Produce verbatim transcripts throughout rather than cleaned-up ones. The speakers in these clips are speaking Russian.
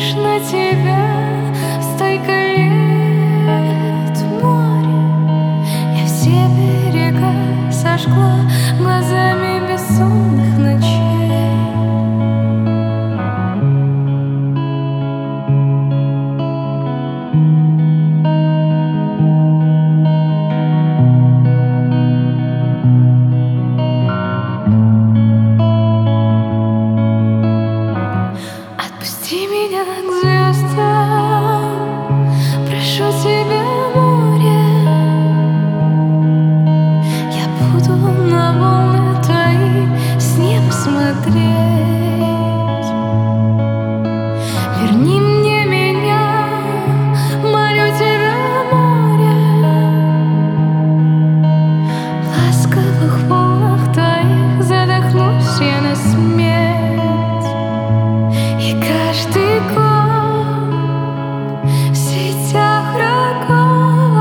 лишь на тебя столько лет в море. Я все берега сожгла глазами бессонных ночей. Отпусти меня к звездам, прошу тебя, море. Я буду на волны твои с неба смотреть. Верни мне меня, молю тебя, море. В ласковых волнах твоих задохнусь я на смерть. И каждый год в сетях врагов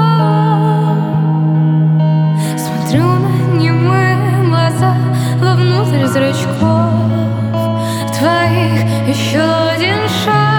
смотрю на немые глаза вовнутрь зрачков твоих. Еще один шаг.